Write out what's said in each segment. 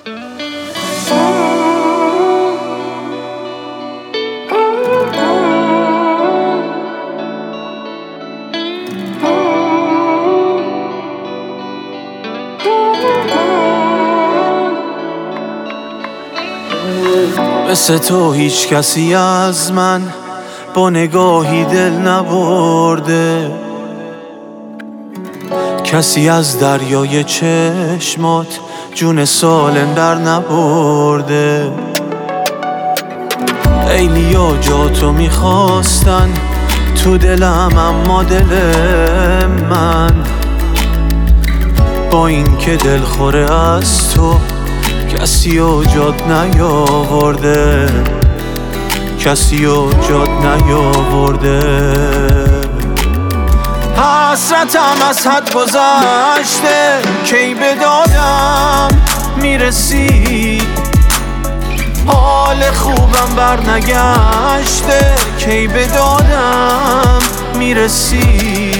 مثل تو هیچ کسی از من با نگاهی دل نبرده، کسی از دریای چشمات جون سالم در نبرده. خیلیا جا تو میخواستن تو دلم، اما دل من با این که دلخوره از تو کسی و جات نیاورده، کسی و جات نیاورده. حسرتم از حد گذشته، کی به دادم میرسی؟ حال خوبم برنگشته، کی به دادم میرسی؟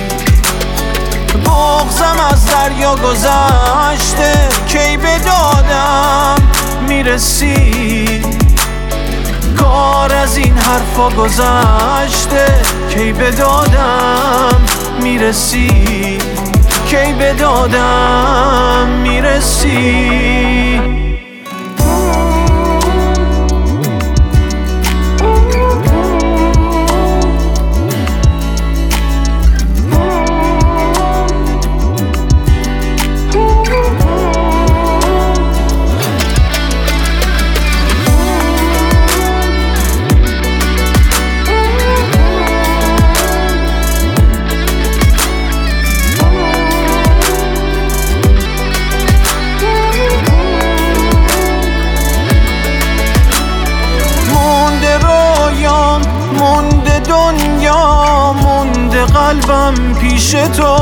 بغضم از دریا گذشته، کی به دادم میرسی؟ کار از این حرفا گذشته، کی به دادم میرسی؟ کی به دادم میرسی؟ مونده دنیا، مونده قلبم پیش تو.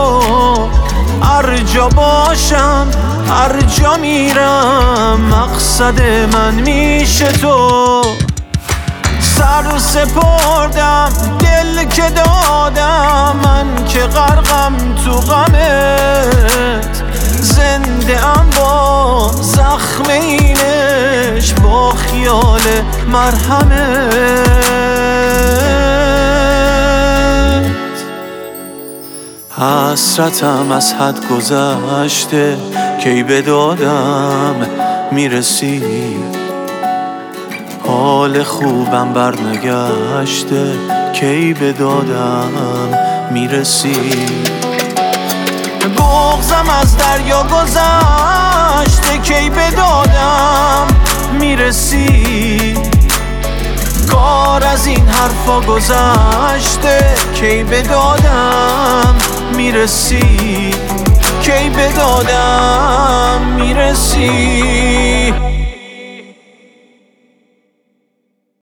هر جا باشم، هر جا میرم، مقصد من میشه تو. سر سپردم، دل که دادم، من که غرقم تو غمت. زنده ام با زخم اینش، با خیال مرهمت. حسرتم از حد گذشته، کی به دادم میرسی؟ حال خوبم برنگشته، کی به دادم میرسی؟ بغضم از دریا گذشته، کی به دادم میرسی؟ کار از این حرفا گذشته، کی به دادم میرسی؟ کی به دادم میرسی؟